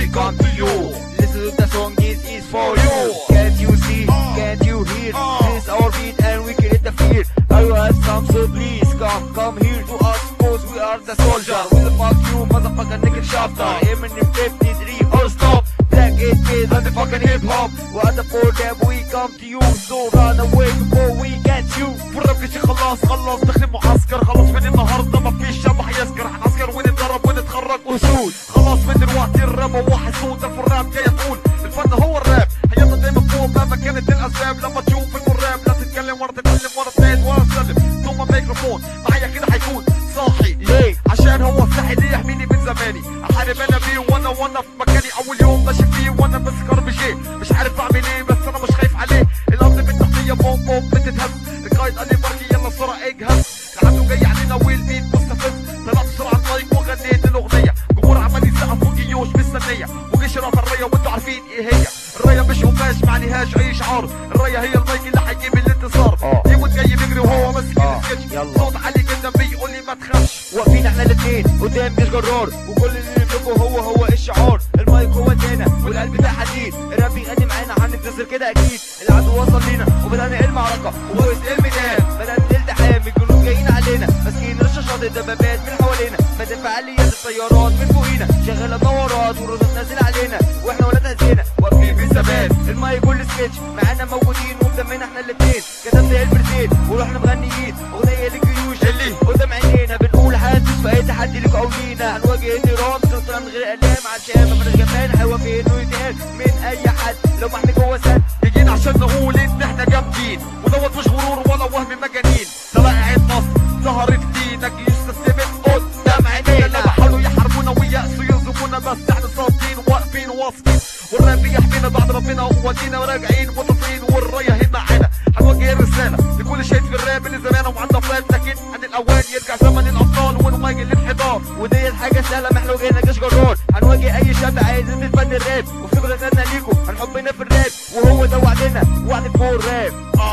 come to you. Listen to the song, this is for you. Can't you see, can't you hear? This is our beat and we create the fear. Are you have some, so please come here to us, cause we are the soldier. We'll fuck you, motherfucker, nigga shafter. Eminem 53 or stop. Black 8K and the fucking hip hop. We're the four that we come to you. So run away before we get you. فرقتي خلاص داخلين معسكر. خلاص من النهارده مفيش شبح يسكر. هنعسكر ونتدرب ونتخرج اسود. خلاص من دلوقتي الراب هو حسود. الراب جاي تقول الفن هو الراب. حياتنا دايما فوق مهما كانت الاسباب. لما تشوف الراب لا تتكلم ولا تتكلم ولا تنادي ولا تسلم. ثم ميكروفون معايا كده هيكون صاحي. ليه؟ عشان هو الصاحي اللي يحميني من زماني. احارب انا بيه وانا في مكاني. اول يوم ماشي فيه وانا بسكر بشيء. مش عارف اعمل ايه بس انا مش خايف عليه. الارض بالتحتيه بوم بوم بتتهز. القايد قال لي بركي يلا السرعه اجهز. العدو جاي علينا والبيت مستفز. طلعت بسرعه على المايك وغنيت الاغنيه. جمهور عمال يسقف وجيوش مستنيه. وجيش رافع الرايه وانتوا عارفين ايه هي. الرايه مش قماش معنيهاش اي شعار. الرايه هي المايك اللي هيجيب الانتصار. ايوه جاي بيجري وهو ماسك السكتش. صوت عالي جدا بيقول لي ما تخافش. واقفين احنا الاثنين قدام جيش جرار. وكل اللي نملكه هو الشعار. المايك هو ادانا والقلب ده حديد. الراب بيغني معانا هننتصر كده اكيد. العدو وصل لينا وبدأنا المعركه ووقت الميدان. بدأنا الالتحام الجنود جايين علينا. ماسكين رشاشات الدبابات من حوالينا. بدأ فعاليات الطيارات من فوقينا. شغاله منورات والرصاص نازل علينا. واحنا ولا تهزينا واقفين في الثبات. المايك والسكتش معانا موجودين ومدمنا احنا الاثنين. كتبنا البرزين ورحنا مغنيين اغنيه للجيوش اللي قدام عينينا. بنقول هندوس في اي تحدي ليكوا او لينا. هنواجه النيران بخطه من غير الام. عشان مفيش جبان هيوافق انه يتقال من اي حد لو ما احنا جوه سد. جايين عشان نقول ان احنا جامدين. ودوت مش غرور ولا وهم مجانين. طلائع مصر ظهرت لينا جيوش سستمت قدام عينينا. لما حاولوا يحاربونا ويأسوا يرزقونا بس احنا صابرين واقفين واثقين. والراب بيحمينا بعد ربنا وودينا وراجعين متصلين. والرايه هنا معانا هنوجه الرساله لكل شيء في الراب اللي زمان وعندنا فات. لكن عن الاوان يرجع زمن الابطال ونواجه الانحدار. ودي الحاجه سهله ما احنا واجهنا جيش جرار. هنواجه اي شاب عايز يثبت فن الراب. وفي غزلنا ليكم عن حبنا في الراب. وهو ده وعدنا وعد فور راب.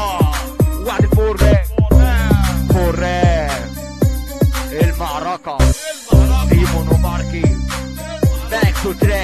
وعد فور راب. فور راب المعركه. ديمون وباركي باك تو تراك.